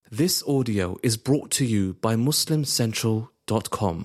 This audio is brought to you by MuslimCentral.com.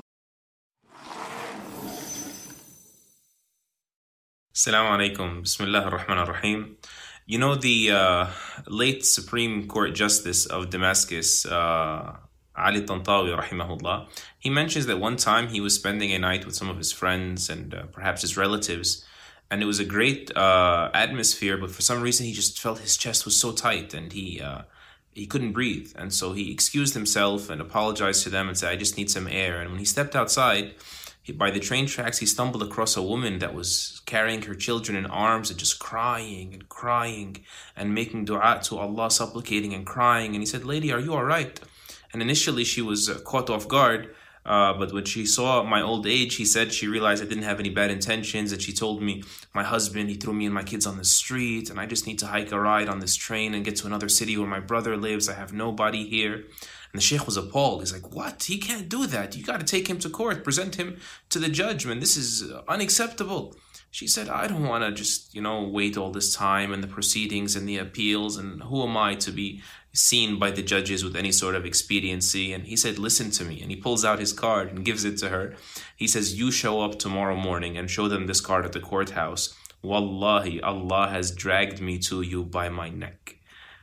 Assalamu alaikum. Bismillah ar-Rahman ar-Rahim. You know, the late Supreme Court Justice of Damascus, Ali Tantawi, rahimahullah, he mentions that one time he was spending a night with some of his friends and perhaps his relatives, and it was a great atmosphere, but for some reason he just felt his chest was so tight and he couldn't breathe. And so he excused himself and apologized to them and said, I just need some air. And when he stepped outside, by the train tracks, he stumbled across a woman that was carrying her children in arms and just crying and making dua to Allah, supplicating and crying. And he said, lady, are you all right? And initially she was caught off guard. But when she saw my old age, he said she realized I didn't have any bad intentions. And she told me, my husband, he threw me and my kids on the street, and I just need to hike a ride on this train and get to another city where my brother lives. I have nobody here. And the sheikh was appalled. He's like, what? He can't do that. You got to take him to court, present him to the judgment. This is unacceptable. She said, I don't want to just, wait all this time and the proceedings and the appeals. And who am I to be seen by the judges with any sort of expediency? And he said, listen to me. And he pulls out his card and gives it to her. He says, you show up tomorrow morning and show them this card at the courthouse. Wallahi, Allah has dragged me to you by my neck.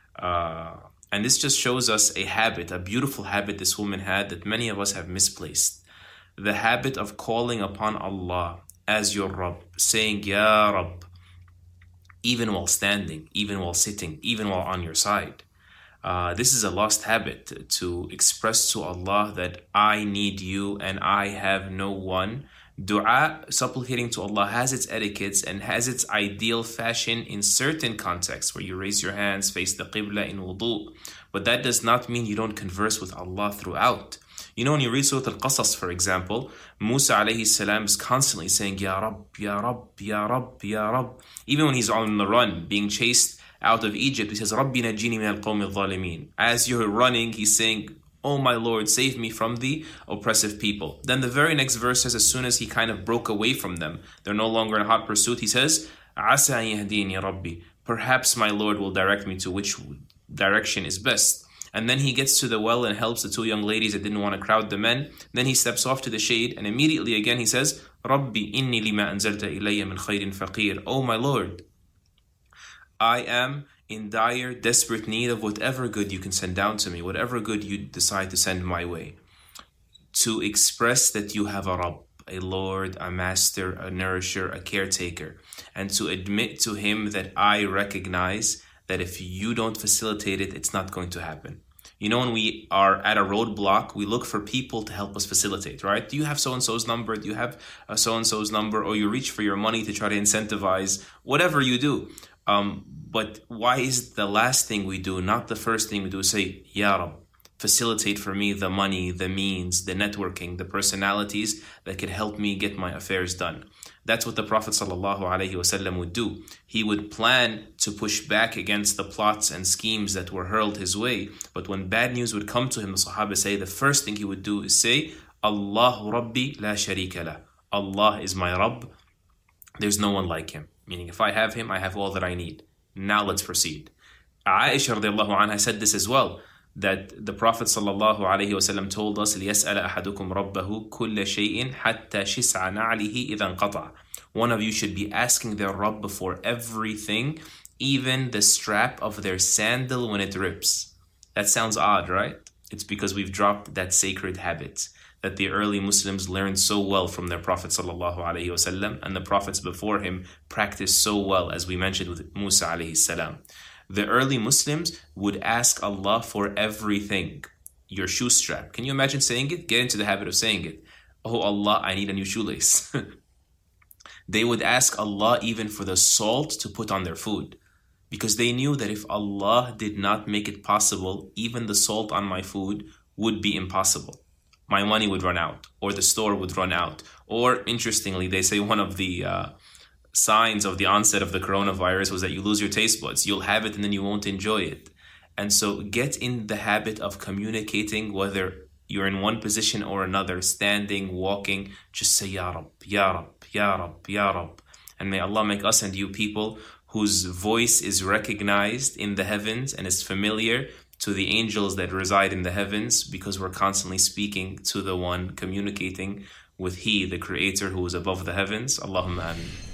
And this just shows us a habit, a beautiful habit this woman had that many of us have misplaced. The habit of calling upon Allah as your Rabb, saying, Ya Rabb, even while standing, even while sitting, even while on your side. This is a lost habit, to express to Allah that I need you and I have no one. Dua, supplicating to Allah, has its etiquettes and has its ideal fashion in certain contexts where you raise your hands, face the Qibla in wudu. But that does not mean you don't converse with Allah throughout. When you read Surah Al-Qasas, for example, Musa alayhi salam is constantly saying, Ya Rabb, Ya Rabb, Ya Rabb, Ya Rabb. Even when he's on the run, being chased out of Egypt, he says, Rabbi najini min al-qawmi al-zalimin. As you're running, he's saying, Oh my Lord, save me from the oppressive people. Then the very next verse says, as soon as he kind of broke away from them, they're no longer in hot pursuit, he says, Asa an yahdini Rabbi. Perhaps my Lord will direct me to which direction is best. And then he gets to the well and helps the two young ladies that didn't want to crowd the men. Then he steps off to the shade, and immediately again he says, Rabbi inni lima anzalta ilayya min khayrin faqir. Oh my Lord, I am in dire, desperate need of whatever good you can send down to me, whatever good you decide to send my way. To express that you have a Rabb, a Lord, a Master, a Nourisher, a Caretaker, and to admit to Him that I recognize that if you don't facilitate it, it's not going to happen. When we are at a roadblock, we look for people to help us facilitate, right? Do you have so-and-so's number? Do you have so-and-so's number? Or you reach for your money to try to incentivize whatever you do. But why is the last thing we do, not the first thing we do, say, Ya Rab, facilitate for me the money, the means, the networking, the personalities that could help me get my affairs done. That's what the Prophet ﷺ would do. He would plan to push back against the plots and schemes that were hurled his way. But when bad news would come to him, the Sahaba say, the first thing he would do is say, Allahu Rabbi la sharika la. Allah is my Rabb. There's no one like him. Meaning, if I have him, I have all that I need. Now let's proceed. Aisha radiallahu anha said this as well, that the Prophet ﷺ told us, لِيَسْأَلَ أَحَدُكُمْ رَبَّهُ كُلَّ شَيْءٍ حَتَّى شِسْعَ نَعْلِهِ إِذَا انْقَطَعَ. One of you should be asking their Rabb for everything, even the strap of their sandal when it rips. That sounds odd, right? It's because we've dropped that sacred habit that the early Muslims learned so well from their Prophet ﷺ, and the prophets before him practiced so well, as we mentioned with Musa alayhi salam. The early Muslims would ask Allah for everything. Your shoe strap. Can you imagine saying it? Get into the habit of saying it. Oh Allah, I need a new shoelace. They would ask Allah even for the salt to put on their food, because they knew that if Allah did not make it possible, even the salt on my food would be impossible. My money would run out, or the store would run out. Or, interestingly, they say one of the signs of the onset of the coronavirus was that you lose your taste buds. You'll have it and then you won't enjoy it. And so get in the habit of communicating, whether you're in one position or another, standing, walking, just say, Ya Rab, Ya Rab, Ya Rab, Ya Rab. And may Allah make us and you people whose voice is recognized in the heavens and is familiar to the angels that reside in the heavens, because we're constantly speaking to the one, communicating with He, the Creator, who is above the heavens. Allahumma ameen.